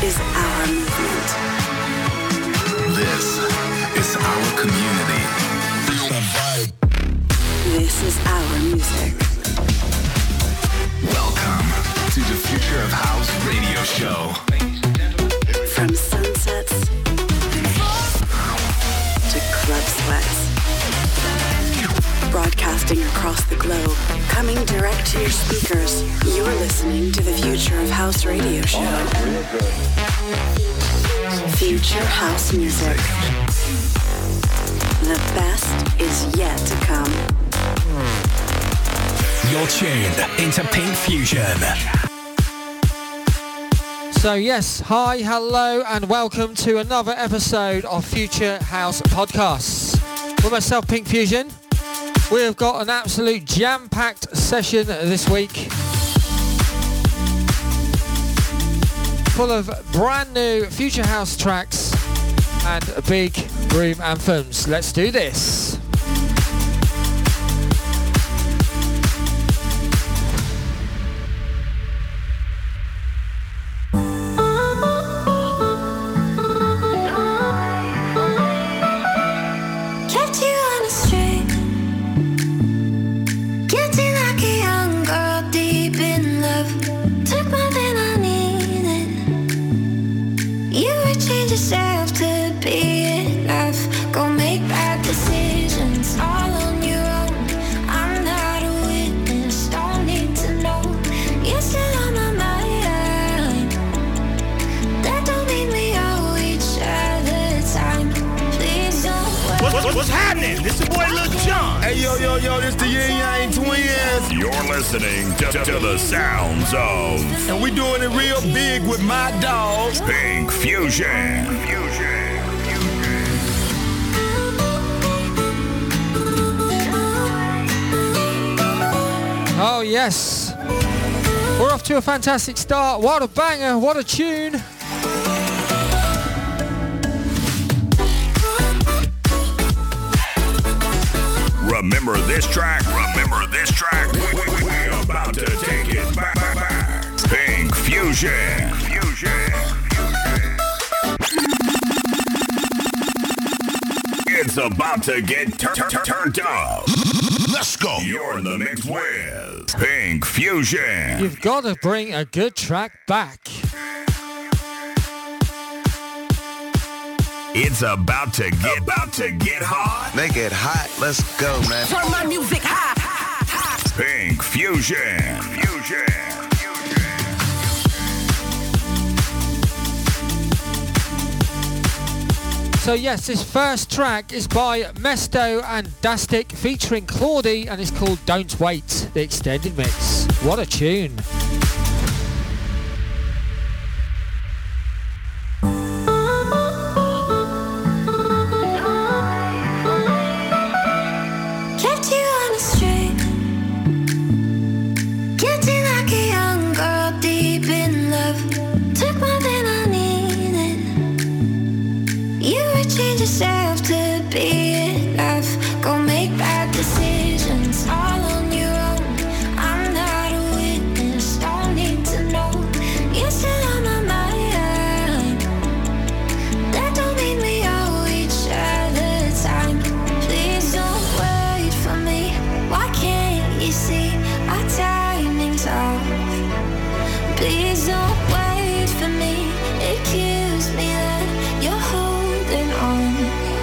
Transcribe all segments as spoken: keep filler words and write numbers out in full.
is our movement. This is our community. This is our music. Welcome to the Future of House radio show. From sunsets to club sweats. Broadcasting across the globe, coming direct to your speakers, you're listening to the Future of House radio show. Future House music. The best is yet to come. You're tuned into Pink Fusion. So yes, hi, hello, and welcome to another episode of Future House Podcasts. With myself, Pink Fusion. We have got an absolute jam-packed session this week, full of brand new Future House tracks and big room anthems. Let's do this. What's happening? This is boy Lil Jon. Hey, yo, yo, yo, this the Yin Yang Twins. You're listening to, to, to the sounds of... And we doing it real big with my dogs. Pink Fusion. Fusion. Oh, yes. We're off to a fantastic start. What a banger. What a tune. Remember this track? Remember this track? We, we, we're about to take it back, back, back. Pink Fusion. Fusion. It's about to get tur- tur- turned up. Let's go. You're in the mix with Pink Fusion. You've got to bring a good track back. It's about to get about to get hot. Make it hot. Let's go, man. Turn my music high. Pink Fusion. Fusion. So yes, this first track is by Mesto and Dastic featuring Claudie and it's called Don't Wait, the extended mix. What a tune. Yourself to be enough. Go make bad decisions all on your own. I'm not a witness, don't need to know. You're still on my mind. That don't mean we owe each other time. Please don't wait for me. Why can't you see our timing's off? Please don't wait for me. It kills me that you're holding on.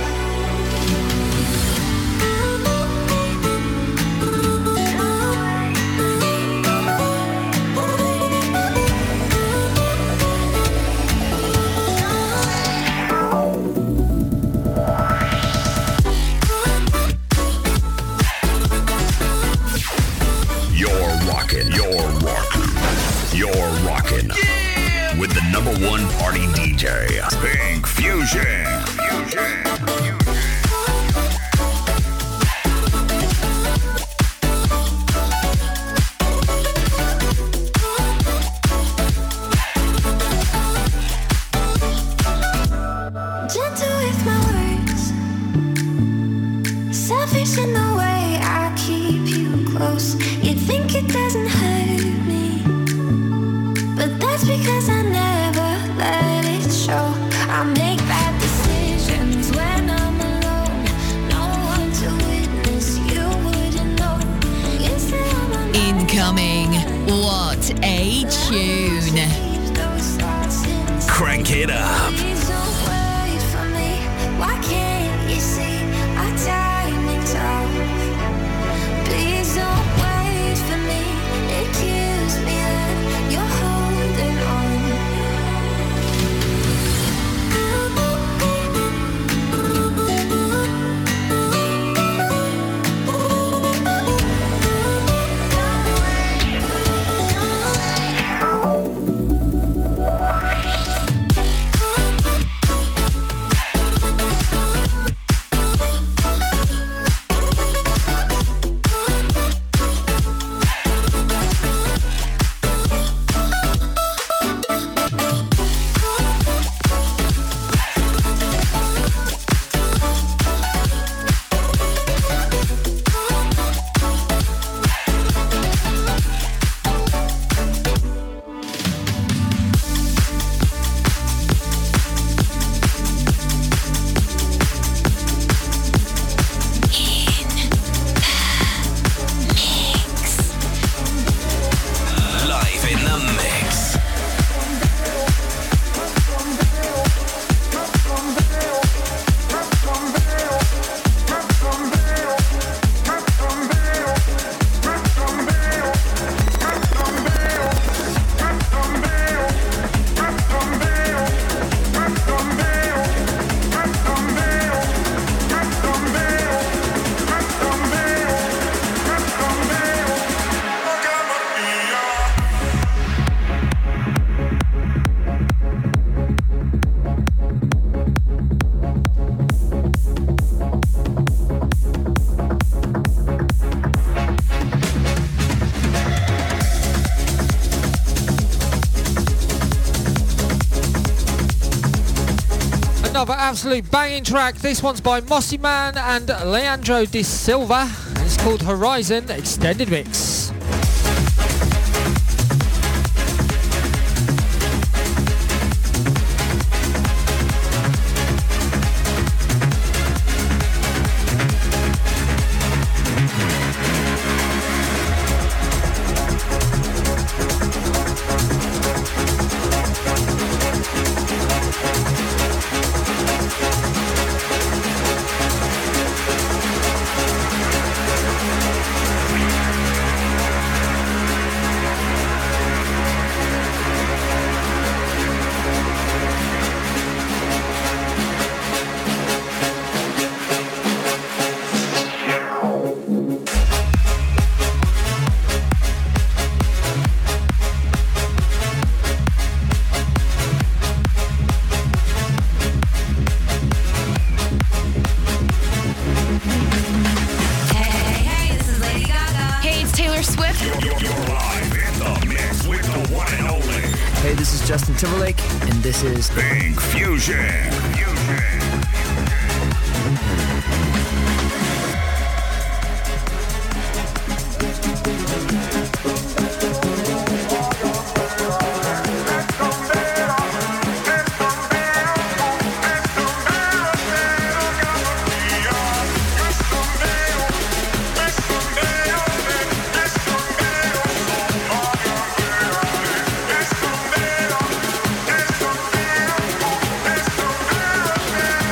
You're rocking, you're rocking, you're rocking yeah! With the number one party D J, Pink Fusion. Fusion. Gentle with my words, selfish in the way I keep you close. You'd think it doesn't hurt me, but that's because I never let Incoming. What a tune. Crank it up. Please don't wait for me. Why can't you see our timing's off? Please don't wait for me. It kills me that you're holding on. Another absolute banging track. This one's by Mossy Man and Leandro Di Silva. And it's called Horizon Extended Mix. Timberlake, and this is Pink Fusion. Fusion. Escondero,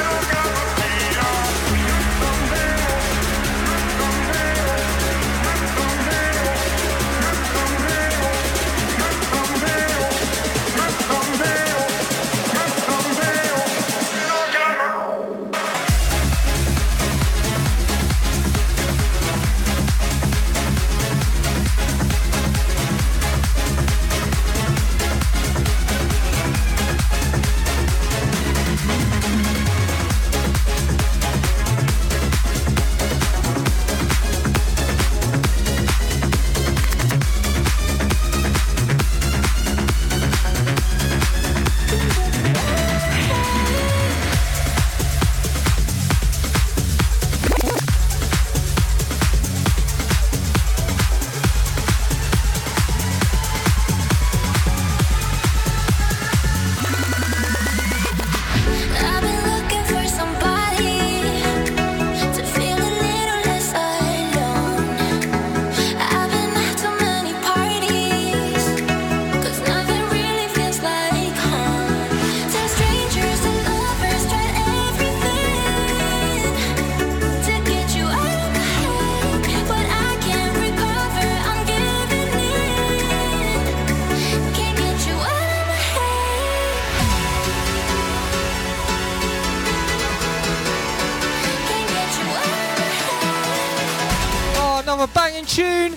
tune.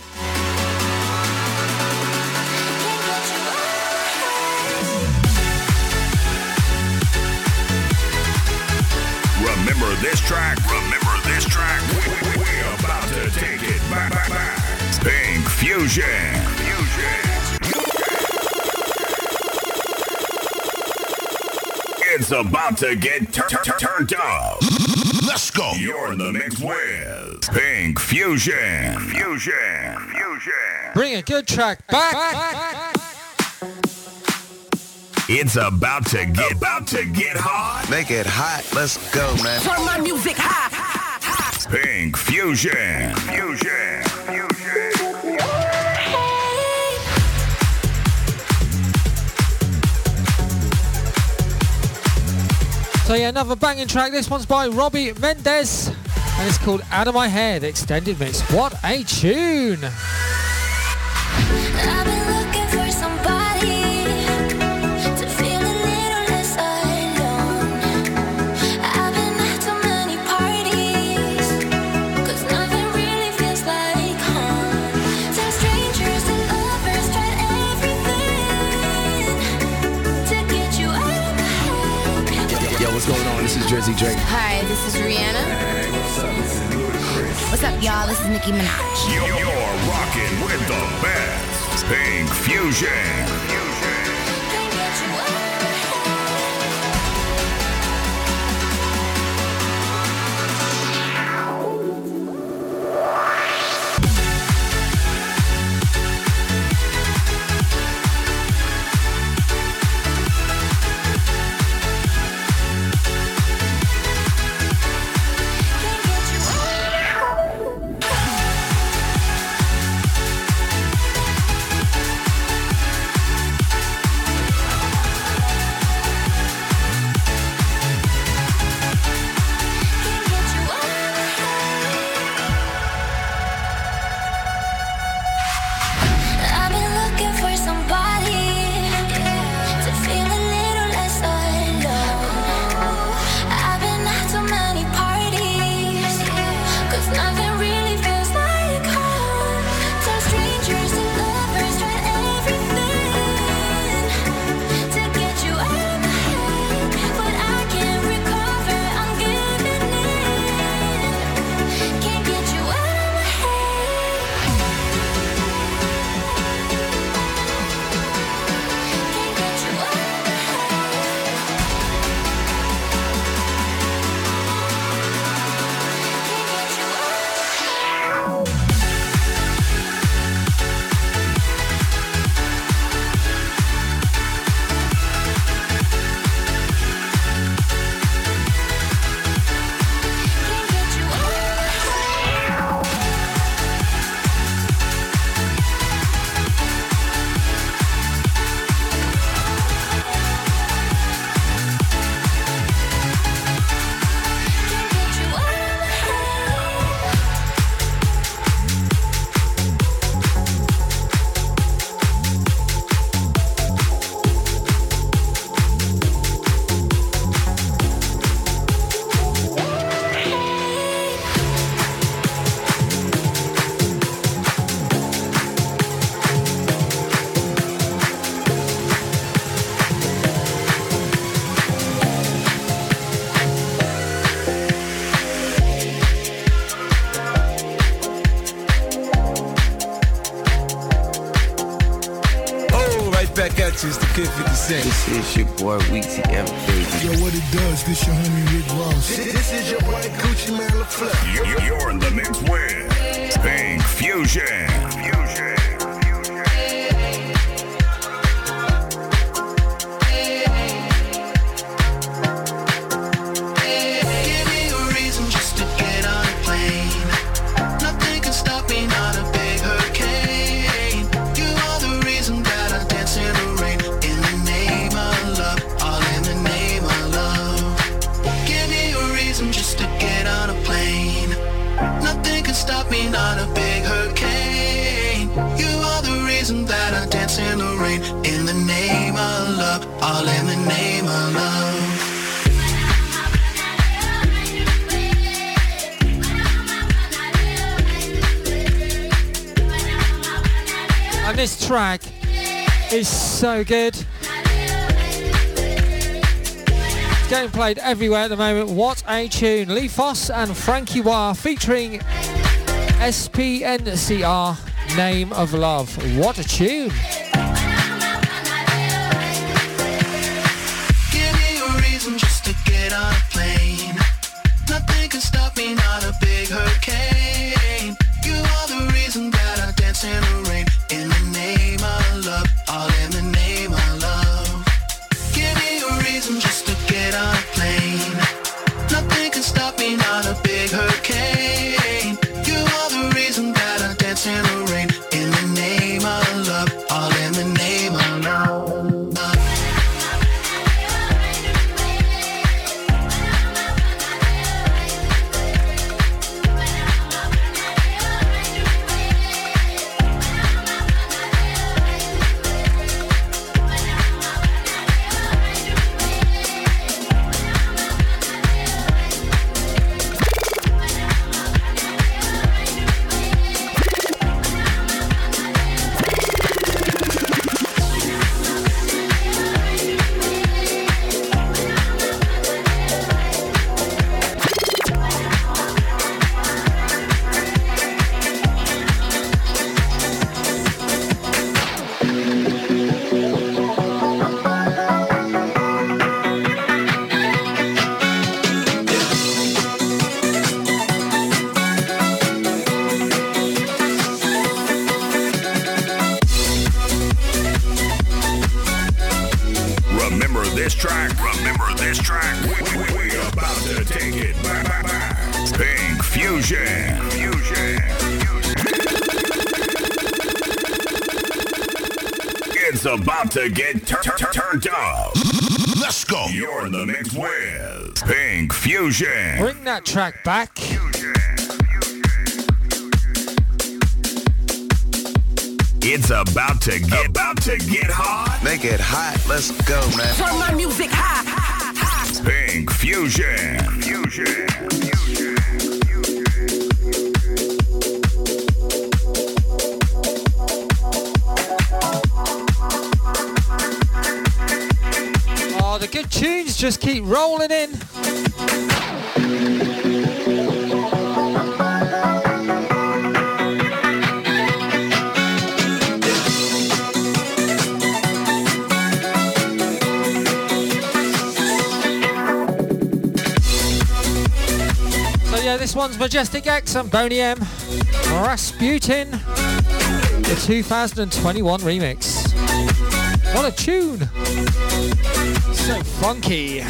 Remember this track? Remember this track? We- We're about to take it back, back, back. Pink Fusion. Fusion. It's about to get tur- tur- turned up. Let's go. You're in the mix with Pink Fusion. Fusion. Fusion. Bring a good track back. back. It's about to get about to get hot. Make it hot. Let's go, man. Turn my music high. Pink Fusion. Fusion. Fusion. So yeah, another banging track. This one's by Robbie Mendez, and it's called Out of My Head Extended Mix. What a tune! I've been looking for somebody to feel a little less alone. I've been at too many parties, 'cause nothing really feels like home. Some strangers and lovers tried everything to get you out of my head. Yo, what's going on? This is Jersey Drake. Hi, this is Rihanna. Hey, what's up? This is Ludacris. What's up, y'all? This is Nicki Minaj. You're, you're rocking with the best. Pink Fusion. Fusion. Can't get you out of my back at you, it's the Kid fifty Cent. This is your boy Weezy F, baby. Yo, what it does, this your homie Rick Ross. This, this is your boy Gucci Man LaFleur. You're, you're in the mix with Pink Fusion. Fusion. Stop me, not a big hurricane. And this track is so good. It's getting played everywhere at the moment. What a tune. Lee Foss and Frankie Wah featuring S P N C R, Name of Love. What a tune. Give me a reason just to get on a plane. Nothing can stop me, not a big hurricane. You are the reason that I dance in the rain. In the name of love, all in the name of love. Give me a reason just to get on a plane. Nothing can stop me, not a big hurricane. You are the reason that I dance in the rain. In the name of love, all in the name of love. this track, remember this track, we, we, we about to take it back, back, back. Pink Fusion. Fusion. It's about to get tur- tur- turned up. Let's go. You're in the mix with Pink Fusion. Bring that track back. It's about to get about to get hot. Make it hot. Let's go, man. Turn my music high. high, high. Pink Fusion. Fusion. Fusion. Oh, the good tunes just keep rolling in. This one's Majestic X and Boney M. Rasputin, the two thousand twenty-one remix. What a tune! So funky.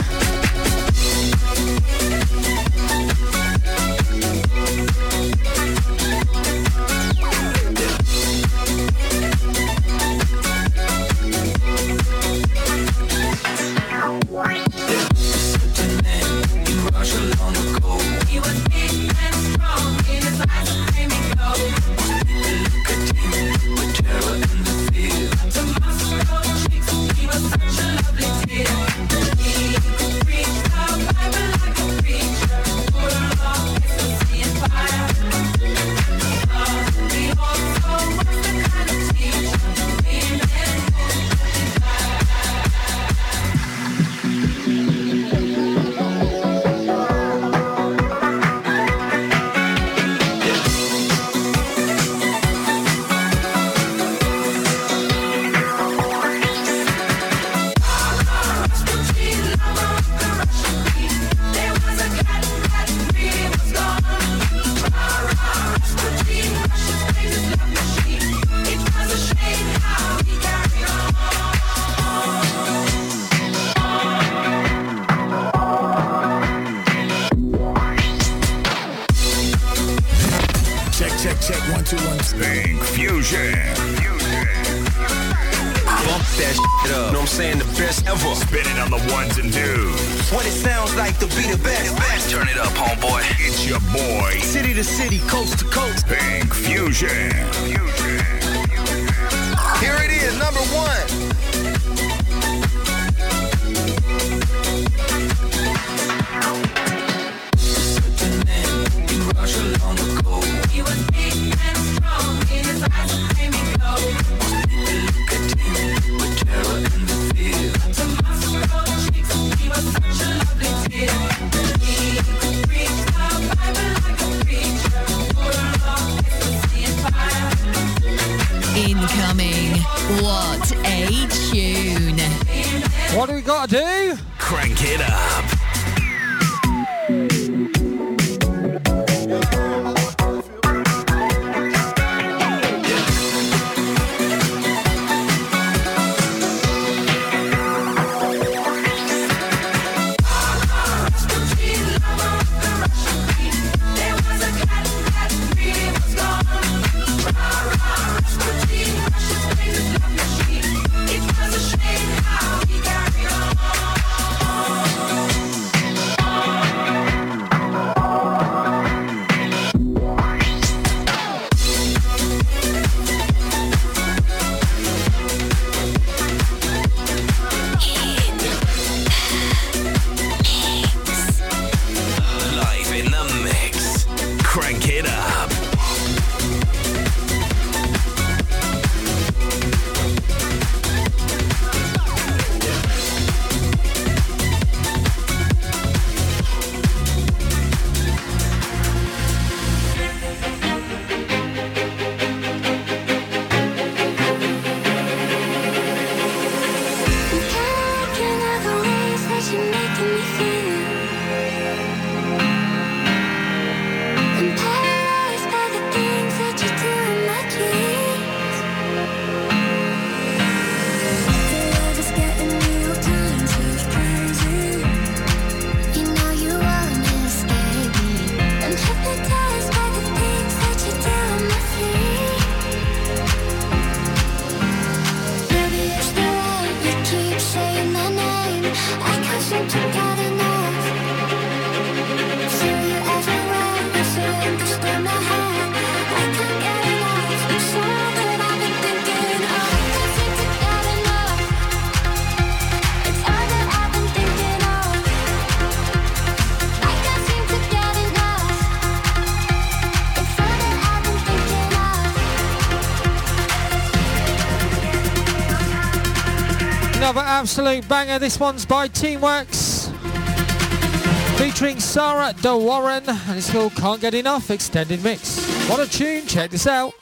He was big and strong in his eyes, made me go. Incoming. What a tune. What do we got to do? Crank it up. Another absolute banger. This one's by Teamworks, featuring Sarah De Warren, and it's called Can't Get Enough Extended Mix. What a tune, check this out.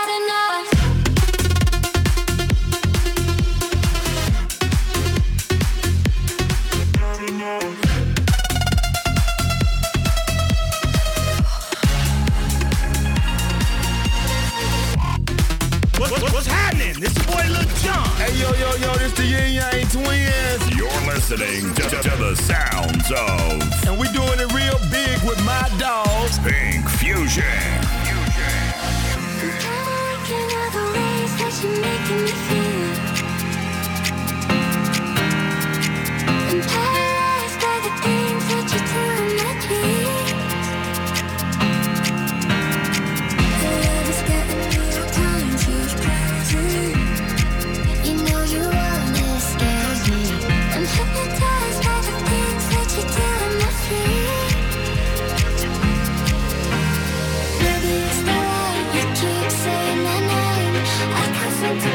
What, what, what's happening? This is boy Lil Jon. Hey, yo, yo, yo, this the Yin Yang Twins. You're listening to, to the sounds of... And we doing it real big with my dogs. Pink Fusion. Maybe it's the way you keep saying my name. I can't seem to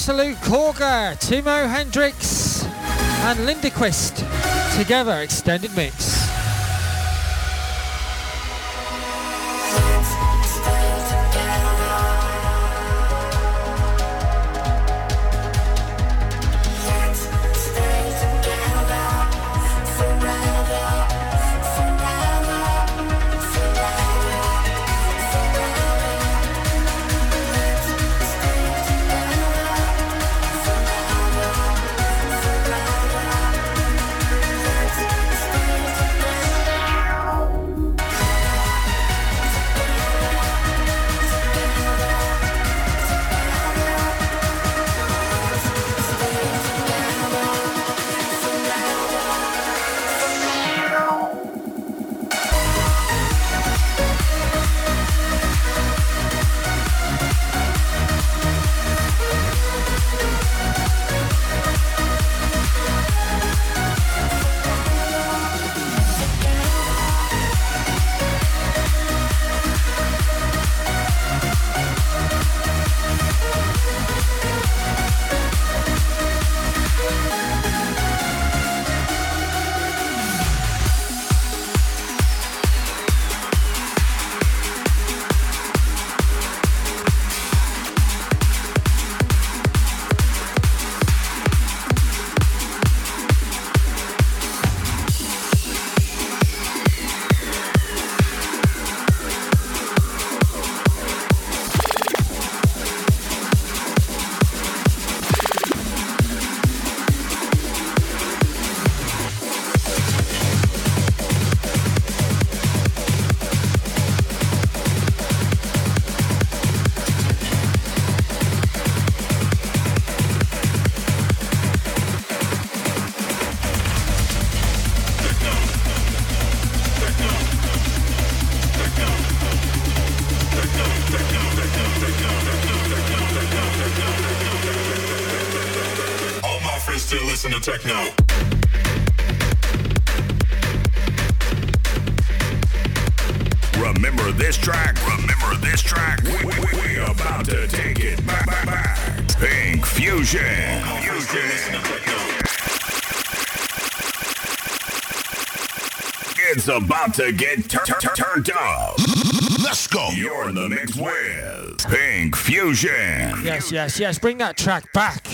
absolute corker, Timo Hendrix and Lindequist together, extended mix. listen to techno. Remember this track? Remember this track? We, we, we about to take it back, back, back. Pink Fusion. Fusion. It's about to get tur- tur- turned up. Let's go. You're in the mix with Pink Fusion. Yes, yes, yes. Bring that track back.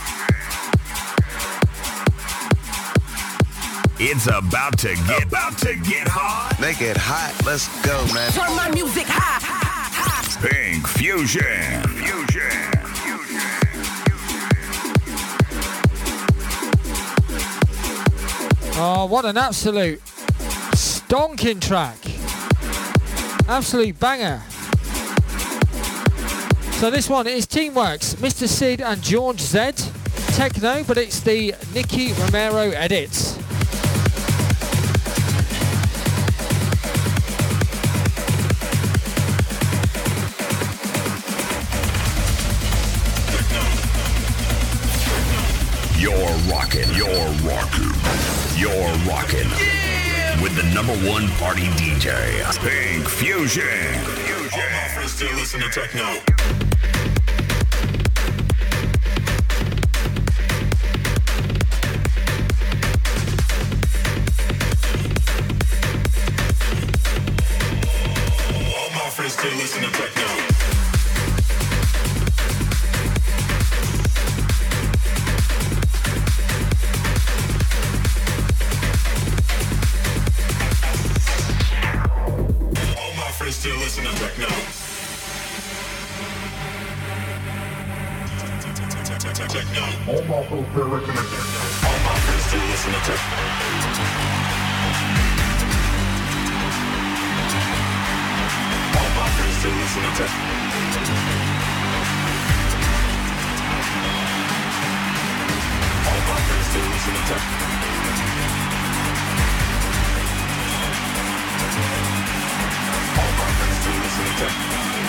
It's about to get about to get hot. Make it hot. Let's go, man. Turn my music high. high, high. Pink Fusion. Fusion. Oh, what an absolute stonking track. Absolute banger. So this one is Teamworks, Mister Sid and George Z. Techno, but it's the Nicky Romero edit. You're rocking, you're rocking, you're rocking yeah! with the number one party D J, Pink Fusion. Fusion. All my friends still listen to techno. All my friends still listen to techno. Still listen to techno. Techno. All my friends still listen to techno. All my friends still listen to techno. All my friends still listen to techno. All my friends still listen to techno. All my friends still listen to techno.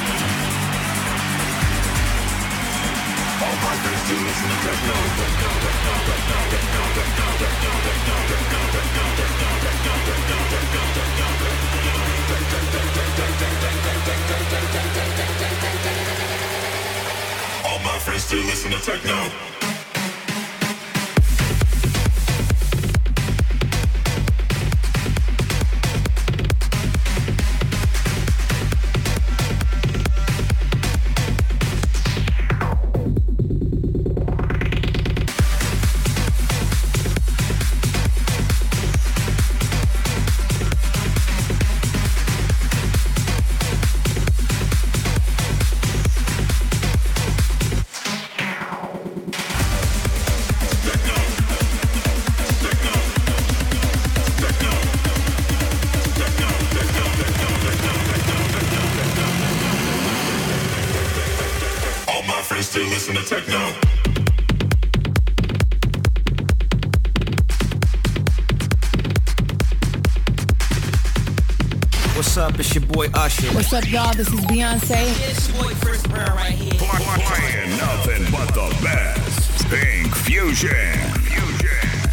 All my friends still listen to techno. All my friends still listen to techno. listen to techno. What's up? It's your boy Usher. What's up, y'all? This is Beyonce. It's boy Chris Brown right here. Playing nothing but the best. Pink Fusion. Fusion.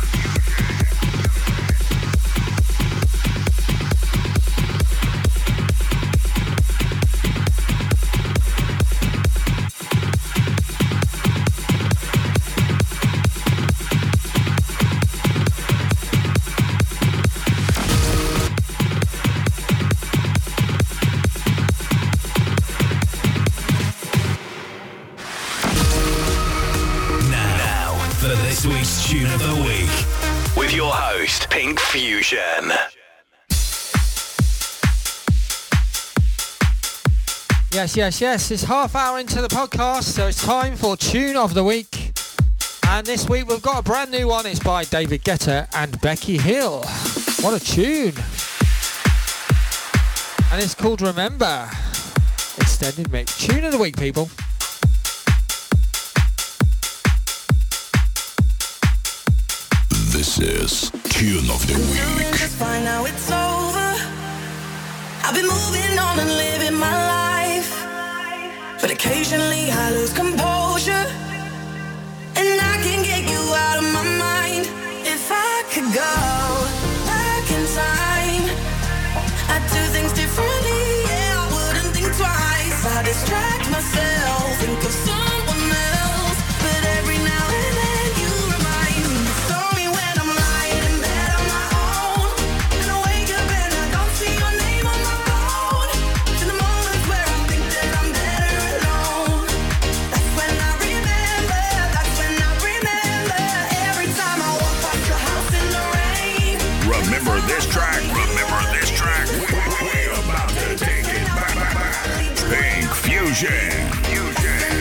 This week's Tune of the Week with your host, Pink Fusion. Yes, yes, yes. It's half hour into the podcast, so it's time for Tune of the Week. And this week we've got a brand new one. It's by David Guetta and Becky Hill. What a tune. And it's called Remember. Extended mix. Tune of the Week, people. This is Tune of the Week. Just fine now it's over. I've been moving on and living my life, but occasionally I lose composure, and I can get you out of my mind. If I could go back in time, I'd do things differently. Yeah, I wouldn't think twice. I distract myself, think of someone else, but every now and then you remind me. So this track, remember this track. We're about to take it back, back, back. Pink Fusion. Fusion.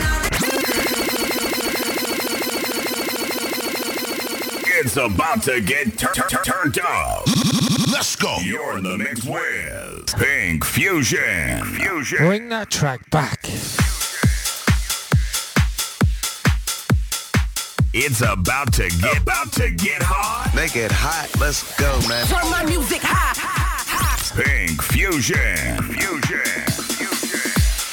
It's about to get tur- tur- turned up. Let's go. You're in the mix with Pink Fusion. Fusion. Bring that track back. It's about to get about to get hot. Make it hot. Let's go, man. Turn my music high. high, high. Pink Fusion. Fusion. Fusion.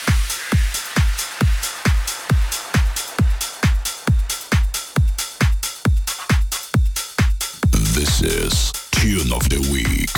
This is Tune of the Week.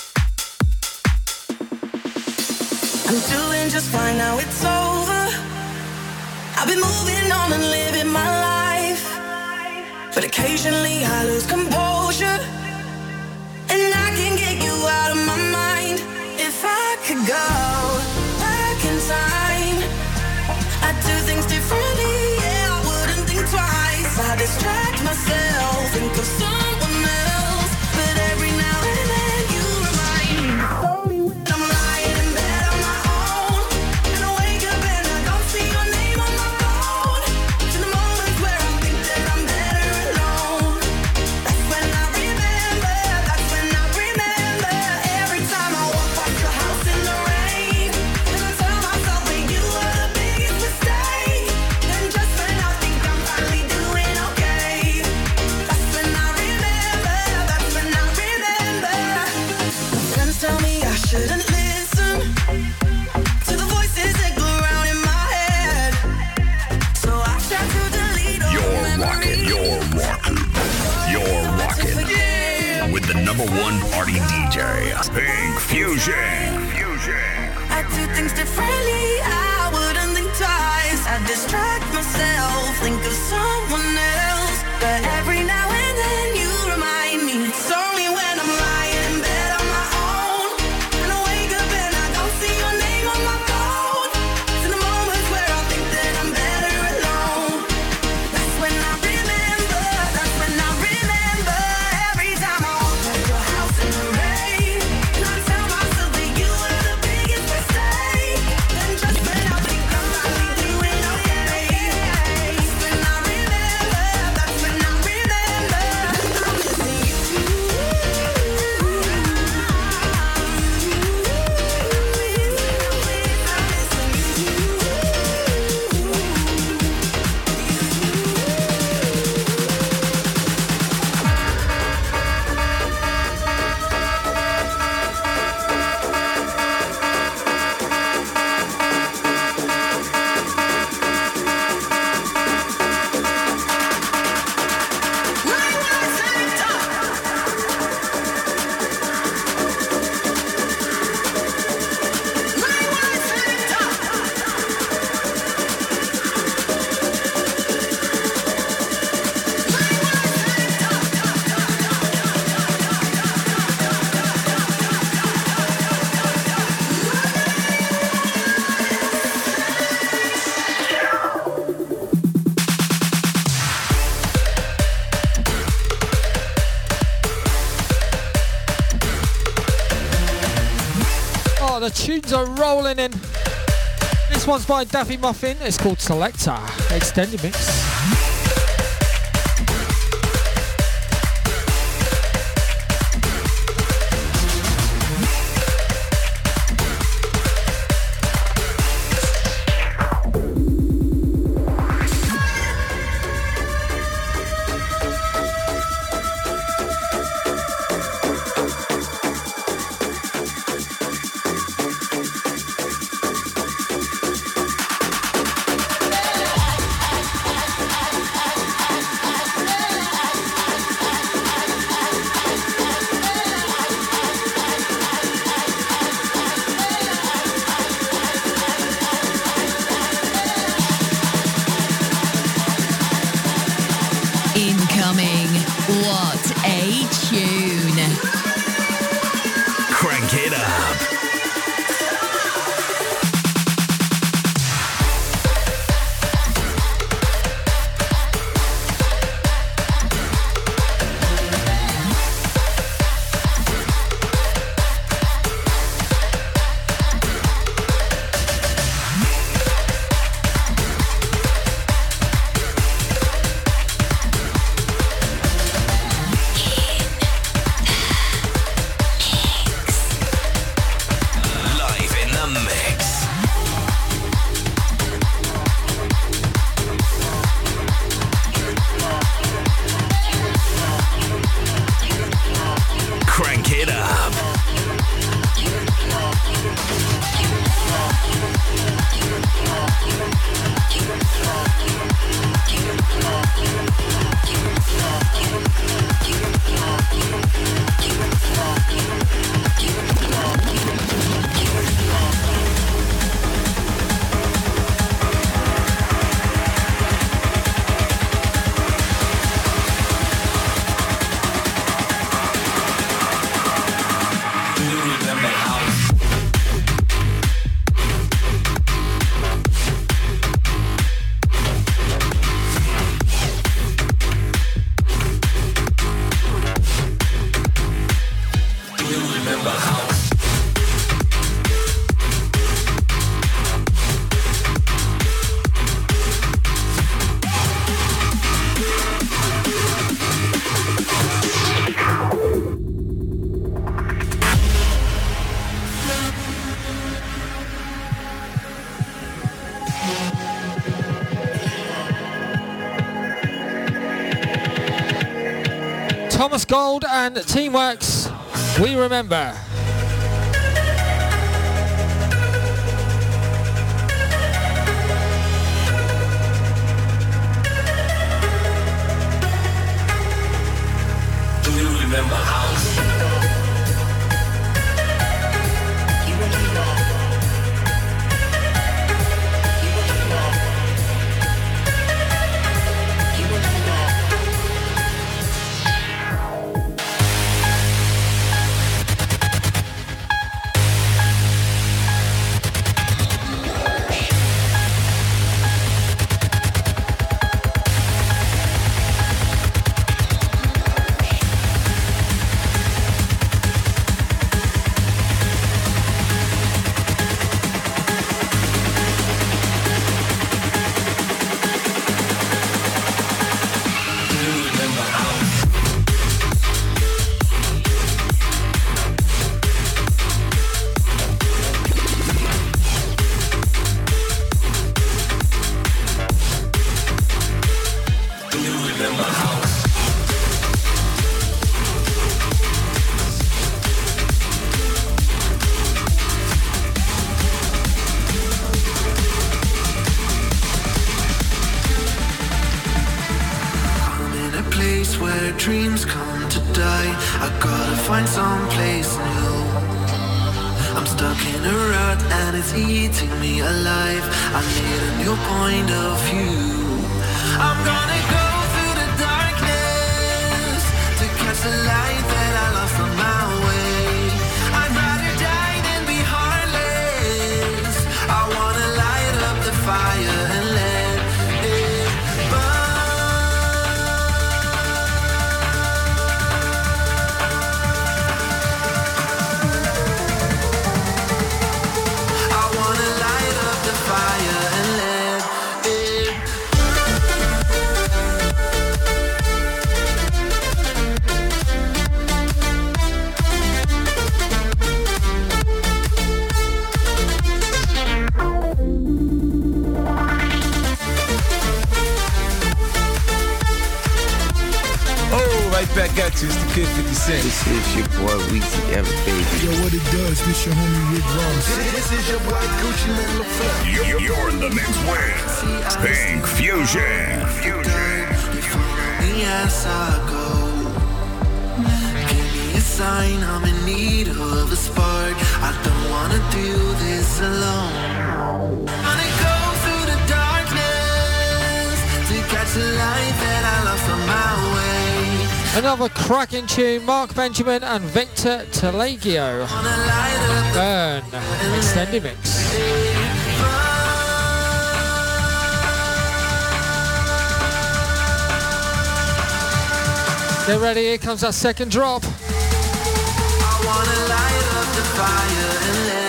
I'm doing just fine now it's over. I've been moving on and living my life, but occasionally I lose composure, and I can get you out of my mind. If I could go back in time, I'd do things differently. Yeah, I wouldn't think twice. I distract myself, think of someone else, but every now and then you remind me. Only when I'm lying in bed on my own, and I wake up and I don't see your name on my phone. To the moments where I think that I'm better alone. That's when I remember, that's when I remember. Every time I walk past your house in the rain, and I tell myself that you were the biggest mistake. And just when I think I'm finally doing okay, that's when I remember, that's when I remember. My friends tell me I shouldn't listen to the voices that go around in my head, so I try to delete all You're rocking, memories. you're rocking, you're rocking with the number one party D J, Pink Fusion. Fusion. I do things differently, I wouldn't think twice. I distract myself, think of someone else, but every now and then you remind me. It's only when I'm lying in bed on my own, and I wake up and I don't see your name on my phone. To the moments where I think that I'm better alone. That's when I remember, that's when I remember. Every time I walk past your house in the rain, and I tell myself that you were the biggest mistake. Then just when I think I'm finally doing okay, that's when I remember, that's when I remember. the tunes are rolling in. This one's by Daffy Muffin. It's called Selector Extended Mix. Thomas Gold and Teamworks, We Remember. Do you remember house? Dreams come to die. I gotta find some place new. I'm stuck in a rut and it's eating me alive. I need a new point of view. I'm gonna go through the darkness to catch the light that I lost on my way. I'd rather die than be heartless. I wanna light up the fire and let it burn. right back at you. It's the Kid fifty Cent. This is your boy Weezy F, baby. Yo, what it does, this your homie Rick Ross. This is your boy Gucci Mane LaFleur. You're, you're in the mix with Pink Fusion. Fusion. Yes, I go. Give me a sign, I'm in need of a spark. I don't wanna do this alone. Wanna go through the darkness to catch the light that I lost on my way. Another cracking tune, Mark Benjamin and Victor Telegio. Burn, extended mix. Get ready, here comes that second drop. I wanna light up the fire and let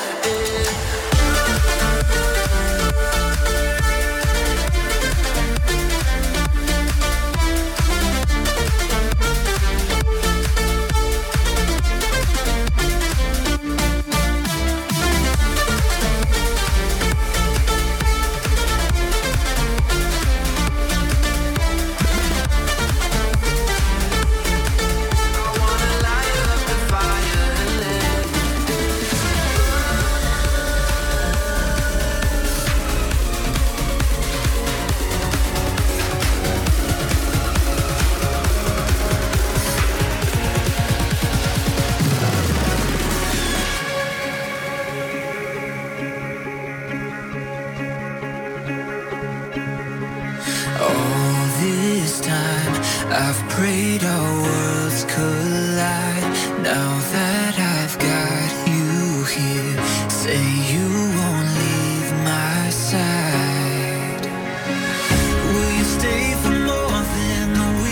I've prayed our worlds collide. Now that I've got you here, say you won't leave my side. Will you stay for more than the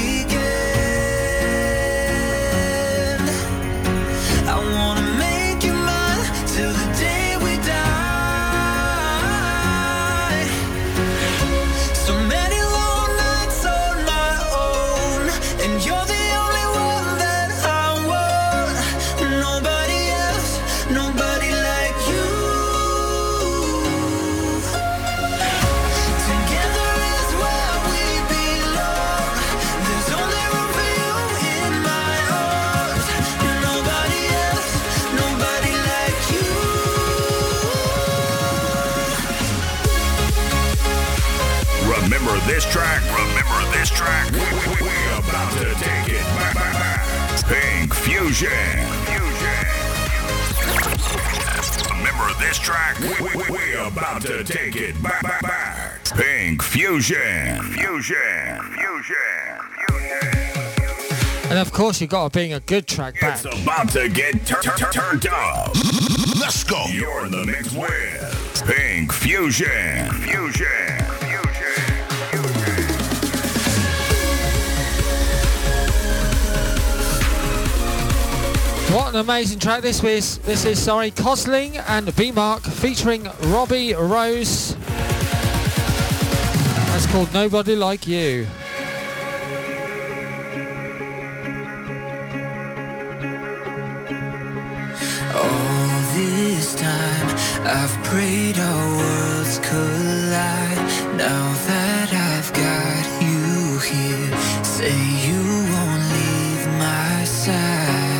weekend? I wanna make you mine till the day we die. So many long nights on my own, and you're the only one that I want. Nobody else, nobody like you. Together is where we belong. There's only room for you in my arms. Nobody else, nobody like you. Remember this track? Remember this track? We, we, we're about to take it back, back, back. Pink Fusion. Fusion. Remember this track? We, we, we're about to take it back, back, back. Pink Fusion. Fusion. Fusion. And of course you got to bring a good track back. It's about to get tur- tur- turned up. Let's go. You're in the mix with Pink Fusion. Fusion. What an amazing track this is. This is, sorry, Cosling and B-Mark featuring Robbie Rose. That's called Nobody Like You. All this time I've prayed our worlds collide. Now that I've got you here, say you won't leave my side.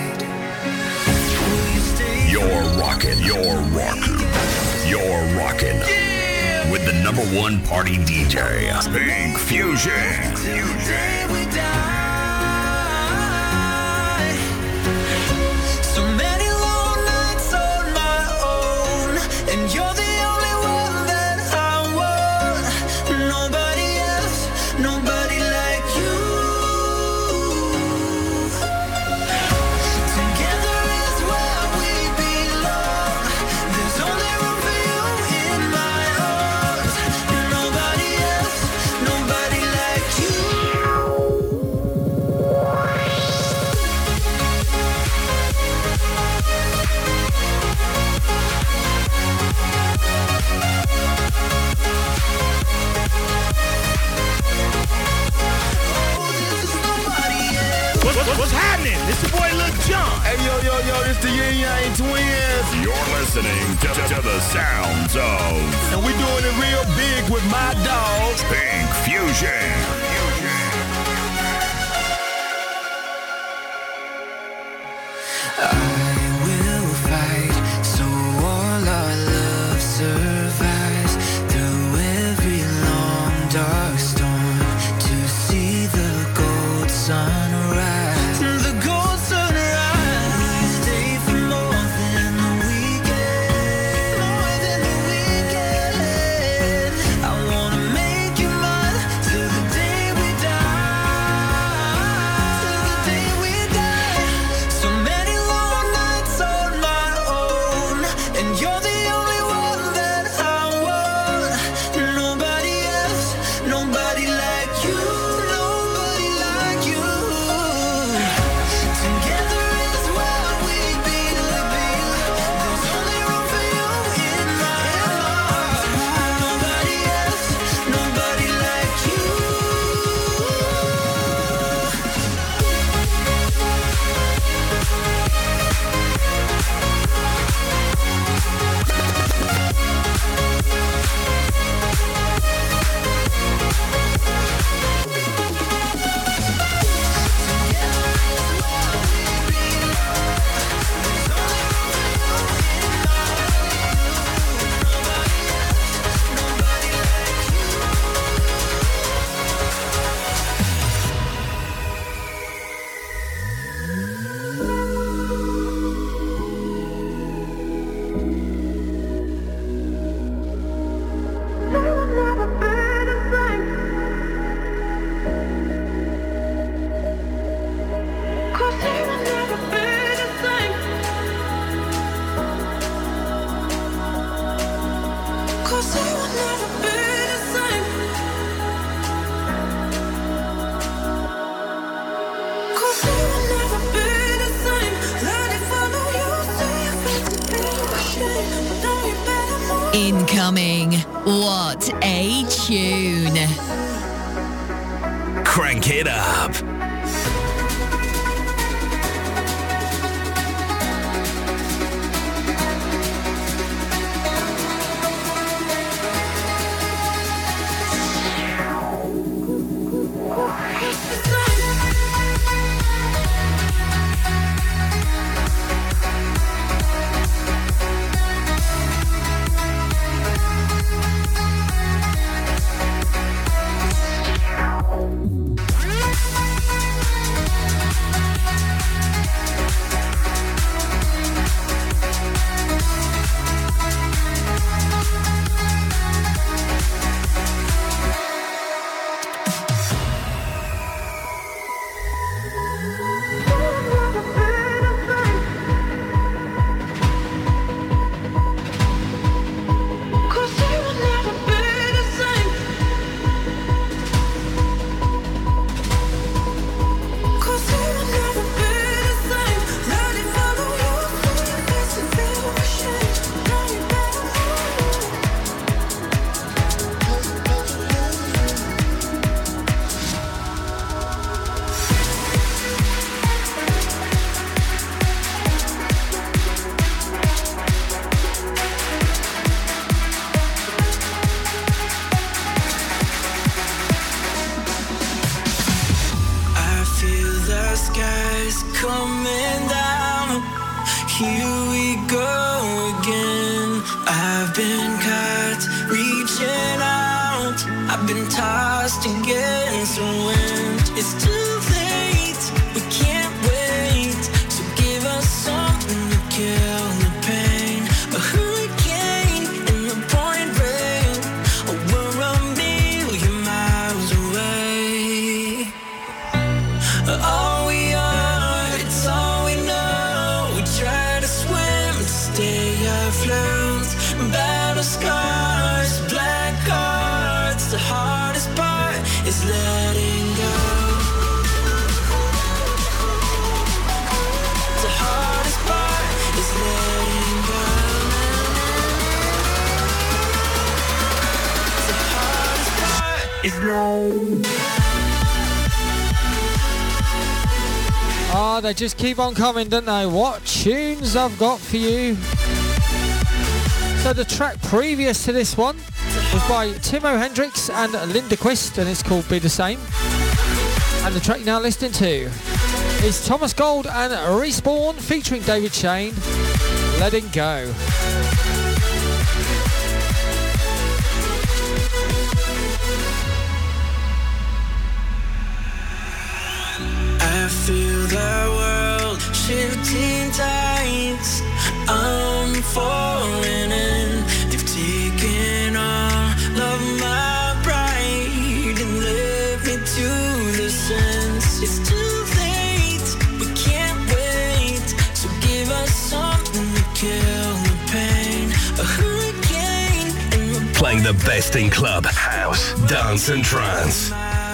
You're rockin', you're rockin', you're rockin' yeah. With the number one party D J, Pink Fusion. Fusion. So many long nights on my own, and you're the only one that I want. Nobody else, nobody like you. Together is where we belong. There's only room for you in my arms. Nobody else, nobody like you. What, what, what's happening? This your boy Lil Jon. Hey, yo, yo, yo, this the Yin Yang Twins. You're listening to, to the sounds of, and we doing it real big with my dog, Pink Fusion. incoming. What a tune. Crank it up. Oh, they just keep on coming, don't they? What tunes I've got for you. So the track previous to this one was by Timo Hendrix and Linda Quist, and it's called Be The Same. And the track you're now listening to is Thomas Gold and Respawn featuring David Shane, Letting Go. I feel the world shifting tides. I'm falling in. They've taken all of my pride and left me to the sense. It's too late, we can't wait. So give us something to kill the pain. A hurricane and we're playing the best in club, house, dance and trance.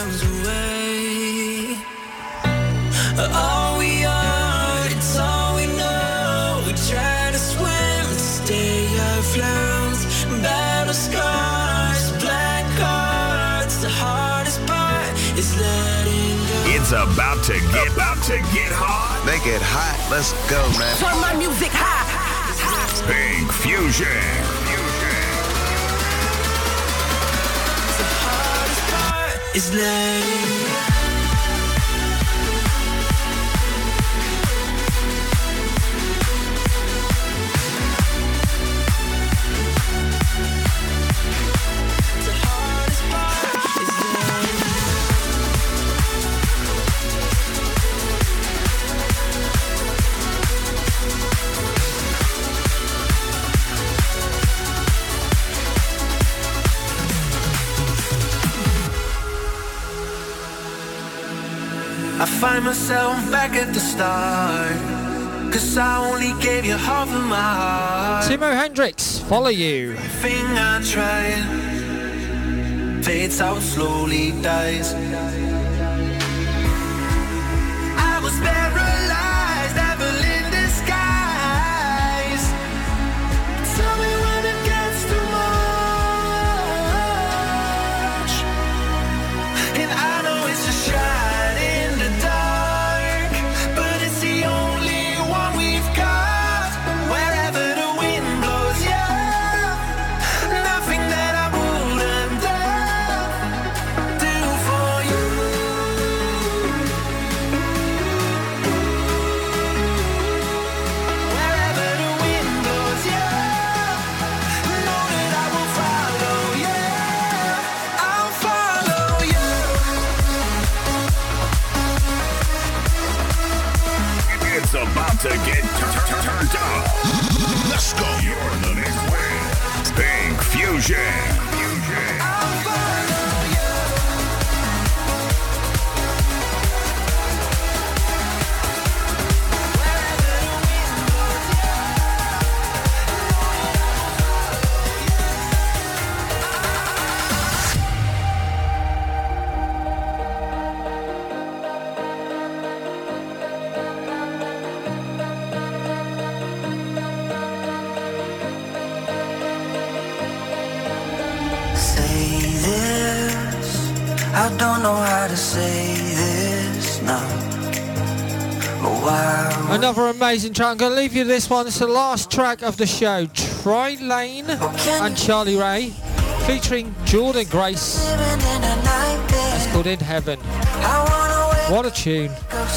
All we are, it's all we know. We try to swim to stay afloat. Battle scars, black hearts. The hardest part is letting go. It's about to get about to get hot. Make it hot. Let's go, man. Turn my music high. Pink Fusion. The hardest part is letting go. I find myself back at the start, cause I only gave you half of my heart. Timo Hendrix, Follow You. Everything I tried fades out, slowly dies. I was paralyzed, devil in disguise. Tell me when it gets too much. to get turned up. Let's go. You're in the mix with Pink Fusion. Fusion. I don't know how to say this now. Wow. Another amazing track. I'm going to leave you this one. It's the last track of the show. Tri Lane and Charlie Ray featuring Jordan Grace. It's called In Heaven. What a tune.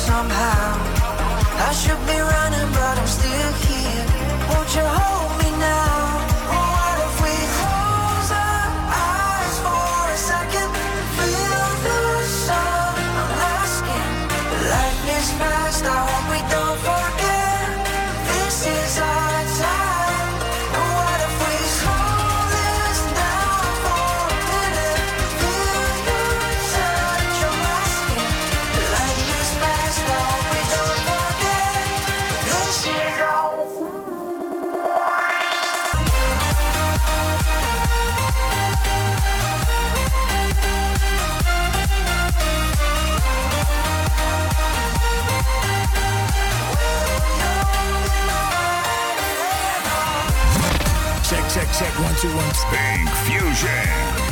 I should be running, but I'm still here. Won't you hold me now? What if we close our eyes for a second? Feel the sun. I'm asking. Life is fast. I hope we don't forget. This is our time. What if we slow this down for a minute? Feel your touch. I'm asking. Life is fast. I hope we don't forget. This is our Check, check, check, one, two, one. Pink Fusion.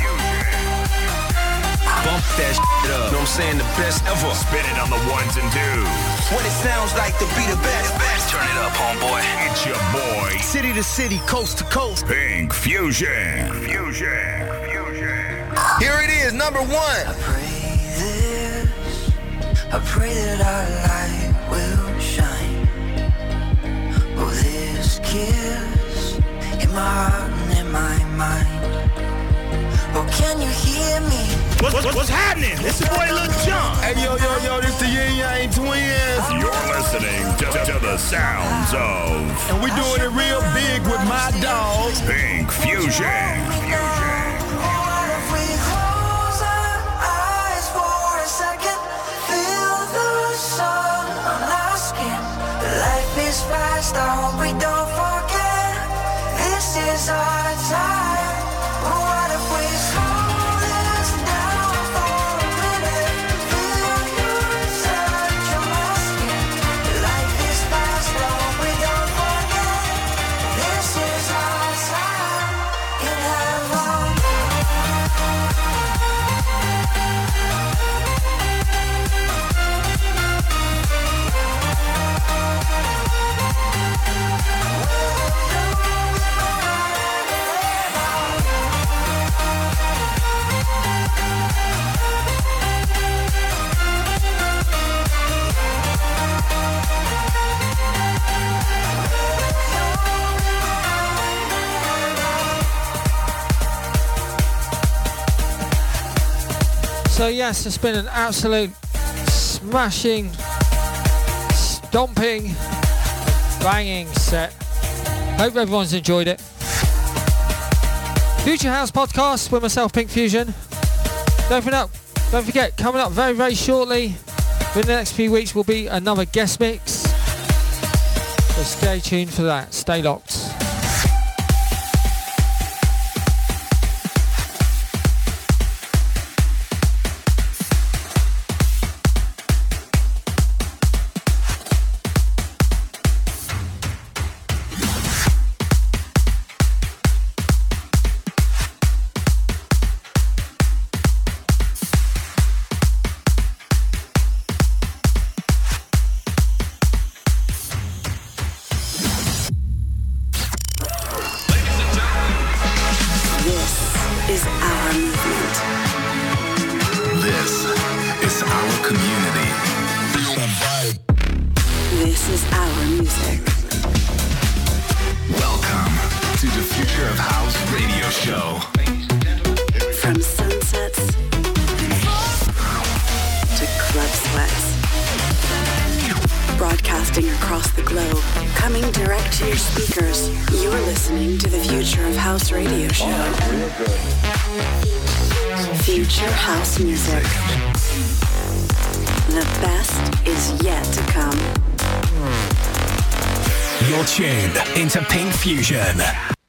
Bump that shit up. Know what I'm saying? The best ever. Spin it on the ones and twos. What it sounds like to be the best. best. Turn it up, homeboy. It's your boy. City to city, coast to coast. Pink Fusion. Fusion. Fusion. Here it is, number one. I pray this. I pray that our light will shine. Oh, this kiss in my heart and in my mind. Oh, can you hear me? What, what, what's happening? It's your boy Lil Jon. Hey, yo, yo, yo, this the Yin Yang Twins. You're listening to, to the sounds of. And we doing it real big with my dog. Pink Fusion. Fusion. What if we close our eyes for a second? Feel the sun. I'm asking. Life is fast. I hope we don't forget. This is our time. What if we slow this down for a minute? Feel your touch. I'm asking. Life is fast. I hope we don't forget. This is our time in heaven. So yes, it's been an absolute smashing, stomping, banging set. Hope everyone's enjoyed it. Future House Podcast with myself, Pink Fusion. Don't forget, don't forget, coming up very, very shortly, within the next few weeks, will be another guest mix. So stay tuned for that. Stay locked. Across the globe. direct to your speakers, you're listening to the Future of House radio show. Future House Music. The best is yet to come. You're tuned into Pink Fusion.